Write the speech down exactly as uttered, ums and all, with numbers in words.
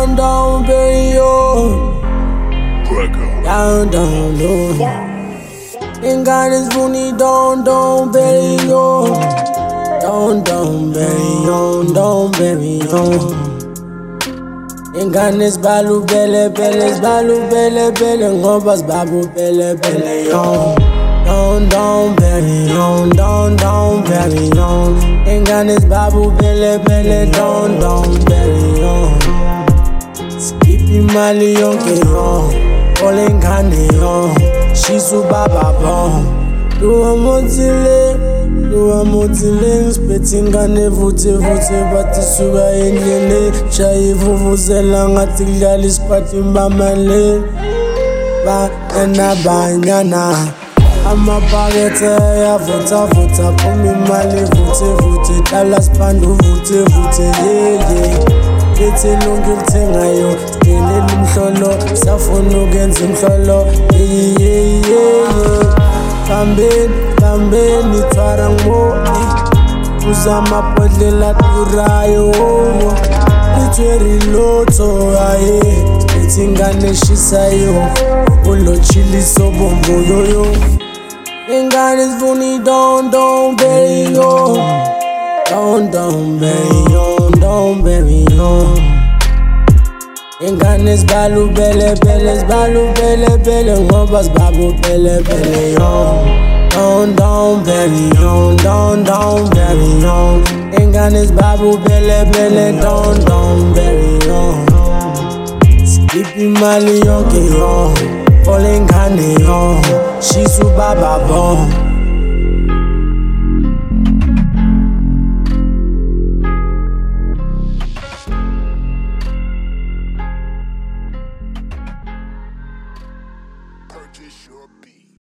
down, down, bury you. Down, down, low. Ingane sifuna down, down, bury you. Down, down, bury you, down, bury you. Ingane sibalu bele bele, sibalu bele bele, ngoba sibabu bele bele yo. Down, down, bury you, down, down, bury you. Ingane sibabu bele bele, down, down, bury you. Skip imali yonke yo, all ingane yo. Shisu baba bon. Duwa motile, duwa motile. Speti ingane vute vute, bati suga endele. Chayi vuvuzela ngati kudlala ispati mbamele. Ba ena banyana. Amapakethe yavuta vuta, phuma imali vute vute. Dala spandu vute vute, yeah yeah. Lithi lungi lithengayo, singenela umhlolo, safuna ukwenza umhlolo, yeah yeah yeah. Bambeni, bambeni, thwara ngibone, uzama amabhodlela adurayo. Lithweri lotho, aye, lithi ingane eshisayo, ulochiliso bomboyoyo. Ingane sifuna down, down, bury you. Down, down, bury you, down, bury you. Ingane sibalu bele bele, sibalu bele bele, ngoba sibabu bele bele yo. Down, down, bury you, down, down, bury you. Ingane sibabu bele bele, down, down, bury you. Skip imali yonke yo, all ingane yo. Shisu baba bon.